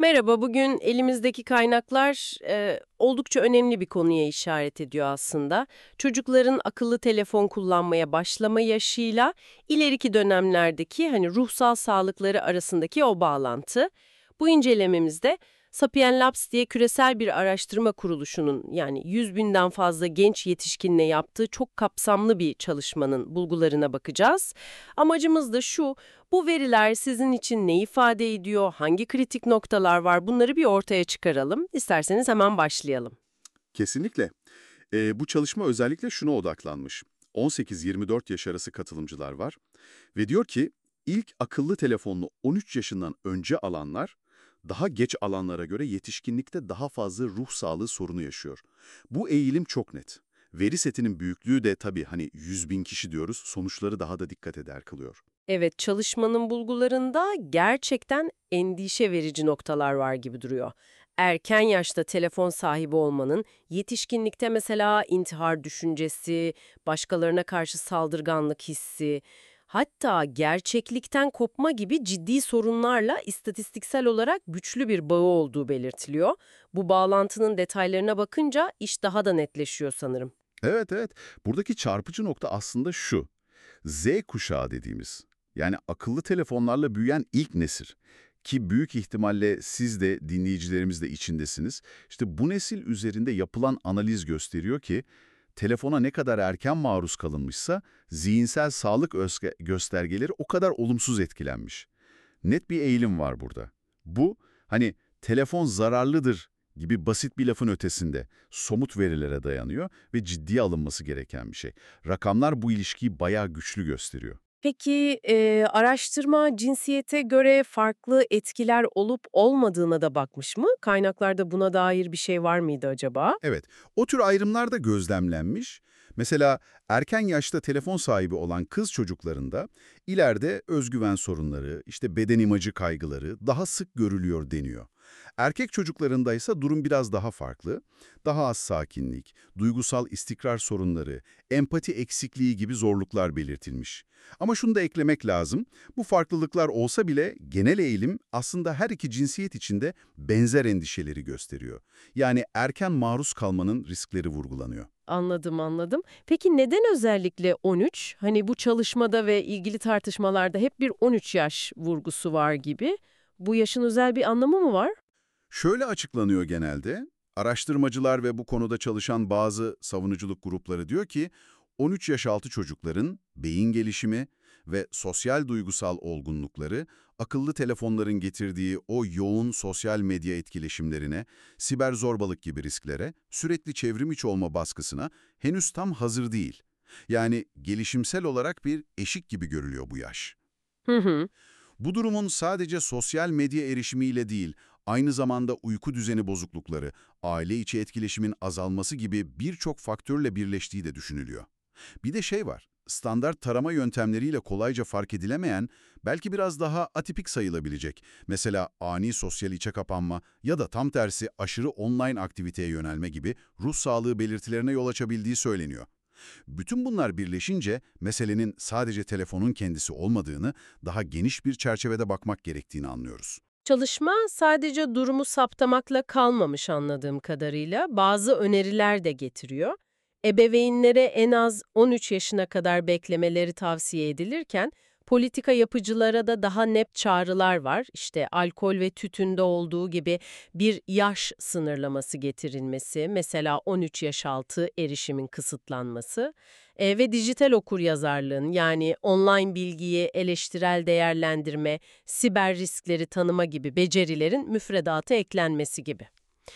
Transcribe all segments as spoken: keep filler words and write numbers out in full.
Merhaba, bugün elimizdeki kaynaklar e, oldukça önemli bir konuya işaret ediyor aslında. Çocukların akıllı telefon kullanmaya başlama yaşıyla ileriki dönemlerdeki hani ruhsal sağlıkları arasındaki o bağlantı. Bu incelememizde Sapien Labs diye küresel bir araştırma kuruluşunun yani yüz binden fazla genç yetişkinle yaptığı çok kapsamlı bir çalışmanın bulgularına bakacağız. Amacımız da şu: bu veriler sizin için ne ifade ediyor, hangi kritik noktalar var, bunları bir ortaya çıkaralım. İsterseniz hemen başlayalım. Kesinlikle. Eee, bu çalışma özellikle şuna odaklanmış. on sekiz yirmi dört yaş arası katılımcılar var ve diyor ki ilk akıllı telefonunu on üç yaşından önce alanlar daha geç alanlara göre yetişkinlikte daha fazla ruh sağlığı sorunu yaşıyor. Bu eğilim çok net. Veri setinin büyüklüğü de tabii hani yüz bin kişi diyoruz, sonuçları daha da dikkat eder kılıyor. Evet, çalışmanın bulgularında gerçekten endişe verici noktalar var gibi duruyor. Erken yaşta telefon sahibi olmanın yetişkinlikte mesela intihar düşüncesi, başkalarına karşı saldırganlık hissi, hatta gerçeklikten kopma gibi ciddi sorunlarla istatistiksel olarak güçlü bir bağı olduğu belirtiliyor. Bu bağlantının detaylarına bakınca iş daha da netleşiyor sanırım. Evet, evet. Buradaki çarpıcı nokta aslında şu. Z kuşağı dediğimiz, yani akıllı telefonlarla büyüyen ilk nesil ki büyük ihtimalle siz de dinleyicilerimiz de içindesiniz. İşte bu nesil üzerinde yapılan analiz gösteriyor ki telefona ne kadar erken maruz kalınmışsa zihinsel sağlık özge- göstergeleri o kadar olumsuz etkilenmiş. Net bir eğilim var burada. Bu hani telefon zararlıdır gibi basit bir lafın ötesinde somut verilere dayanıyor ve ciddiye alınması gereken bir şey. Rakamlar bu ilişkiyi bayağı güçlü gösteriyor. Peki, eee, araştırma cinsiyete göre farklı etkiler olup olmadığına da bakmış mı? Kaynaklarda buna dair bir şey var mıydı acaba? Evet, o tür ayrımlar da gözlemlenmiş. Mesela erken yaşta telefon sahibi olan kız çocuklarında ileride özgüven sorunları, işte beden imajı kaygıları daha sık görülüyor deniyor. Erkek çocuklarında ise durum biraz daha farklı. Daha az sakinlik, duygusal istikrar sorunları, empati eksikliği gibi zorluklar belirtilmiş. Ama şunu da eklemek lazım. Bu farklılıklar olsa bile genel eğilim aslında her iki cinsiyet içinde benzer endişeleri gösteriyor. Yani erken maruz kalmanın riskleri vurgulanıyor. Anladım, anladım. Peki neden özellikle on üç? Hani bu çalışmada ve ilgili tartışmalarda hep bir on üç yaş vurgusu var gibi. Bu yaşın özel bir anlamı mı var? Şöyle açıklanıyor genelde, araştırmacılar ve bu konuda çalışan bazı savunuculuk grupları diyor ki, on üç yaş altı çocukların beyin gelişimi ve sosyal duygusal olgunlukları, akıllı telefonların getirdiği o yoğun sosyal medya etkileşimlerine, siber zorbalık gibi risklere, sürekli çevrim içi olma baskısına henüz tam hazır değil. Yani gelişimsel olarak bir eşik gibi görülüyor bu yaş. Hı hı. Bu durumun sadece sosyal medya erişimiyle değil, aynı zamanda uyku düzeni bozuklukları, aile içi etkileşimin azalması gibi birçok faktörle birleştiği de düşünülüyor. Bir de şey var, standart tarama yöntemleriyle kolayca fark edilemeyen, belki biraz daha atipik sayılabilecek, mesela ani sosyal içe kapanma ya da tam tersi aşırı online aktiviteye yönelme gibi ruh sağlığı belirtilerine yol açabildiği söyleniyor. Bütün bunlar birleşince meselenin sadece telefonun kendisi olmadığını, daha geniş bir çerçevede bakmak gerektiğini anlıyoruz. Çalışma sadece durumu saptamakla kalmamış anladığım kadarıyla. Bazı öneriler de getiriyor. Ebeveynlere en az on üç yaşına kadar beklemeleri tavsiye edilirken, politika yapıcılara da daha net çağrılar var. İşte alkol ve tütünde olduğu gibi bir yaş sınırlaması getirilmesi, mesela on üç yaş altı erişimin kısıtlanması. E, ve dijital okuryazarlığın yani online bilgiyi eleştirel değerlendirme, siber riskleri tanıma gibi becerilerin müfredata eklenmesi gibi.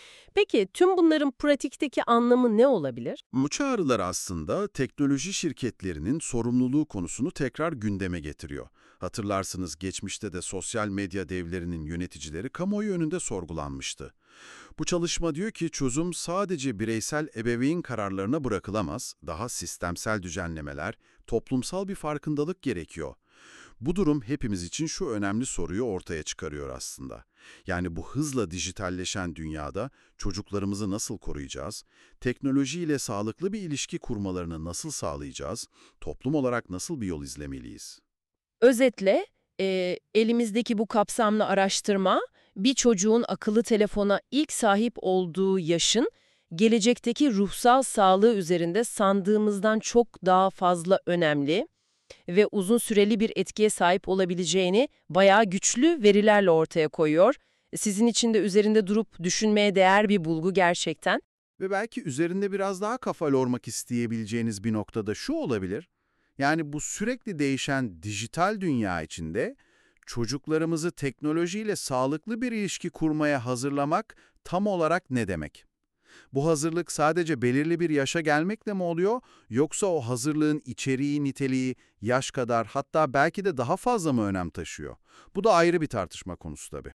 Peki tüm bunların pratikteki anlamı ne olabilir? Bu çağrılar aslında teknoloji şirketlerinin sorumluluğu konusunu tekrar gündeme getiriyor. Hatırlarsınız geçmişte de sosyal medya devlerinin yöneticileri kamuoyu önünde sorgulanmıştı. Bu çalışma diyor ki çözüm sadece bireysel ebeveyn kararlarına bırakılamaz, daha sistemsel düzenlemeler, toplumsal bir farkındalık gerekiyor. Bu durum hepimiz için şu önemli soruyu ortaya çıkarıyor aslında. Yani bu hızla dijitalleşen dünyada çocuklarımızı nasıl koruyacağız? Teknolojiyle sağlıklı bir ilişki kurmalarını nasıl sağlayacağız? Toplum olarak nasıl bir yol izlemeliyiz? Özetle, e, elimizdeki bu kapsamlı araştırma bir çocuğun akıllı telefona ilk sahip olduğu yaşın gelecekteki ruhsal sağlığı üzerinde sandığımızdan çok daha fazla önemli ve uzun süreli bir etkiye sahip olabileceğini bayağı güçlü verilerle ortaya koyuyor. Sizin için de üzerinde durup düşünmeye değer bir bulgu gerçekten. Ve belki üzerinde biraz daha kafa yormak isteyebileceğiniz bir noktada şu olabilir. Yani bu sürekli değişen dijital dünya içinde çocuklarımızı teknolojiyle sağlıklı bir ilişki kurmaya hazırlamak tam olarak ne demek? Bu hazırlık sadece belirli bir yaşa gelmekle mi oluyor, yoksa o hazırlığın içeriği, niteliği, yaş kadar, hatta belki de daha fazla mı önem taşıyor? Bu da ayrı bir tartışma konusu tabii.